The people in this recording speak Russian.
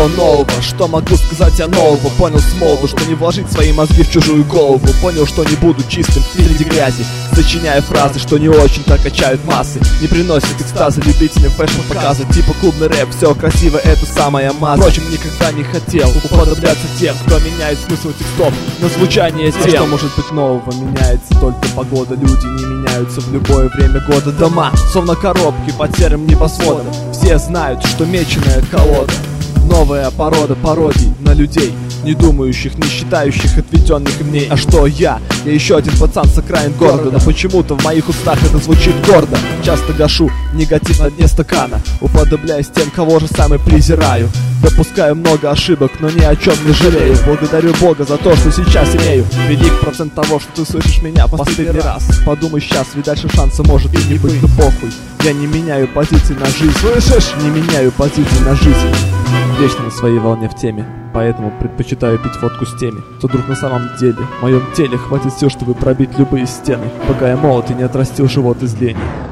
всего нового. Что могу сказать я нового? Понял с молоду, что не вложить свои мозги в чужую голову. Понял, что не буду чистым среди грязи, сочиняя фразы, что не очень-то качают массы, не приносят экстаза любителям фэшн-показа. Типа клубный рэп, все красиво, это самая масса. Впрочем, никогда не хотел уподобляться тем, кто меняет смысл текстов на звучание тем. Что может быть нового? Меняется только погода. Люди не меняются в любое время года. Дома, словно коробки под серым небосводом. Все знают, что меченая колода. Новая порода пародий на людей, не думающих, не считающих отведенных им дней. А что я? Я еще один пацан с окраин города, но почему-то в моих устах это звучит гордо. Часто гашу негатив на дне стакана, уподобляясь тем, кого же сам и презираю. Допускаю много ошибок, но ни о чем не жалею. Благодарю Бога за то, что сейчас имею. Велик процент того, что ты слышишь меня последний раз. Подумай сейчас, ведь дальше шанса может и не быть. Ну похуй, я не меняю позиций на жизнь. Слышишь? Не меняю позиций на жизнь. Вечно на своей волне в теме, поэтому предпочитаю пить водку с теми, кто вдруг на самом деле в моем теле хватит все, чтобы пробить любые стены, пока я молод и не отрастил живот из лени.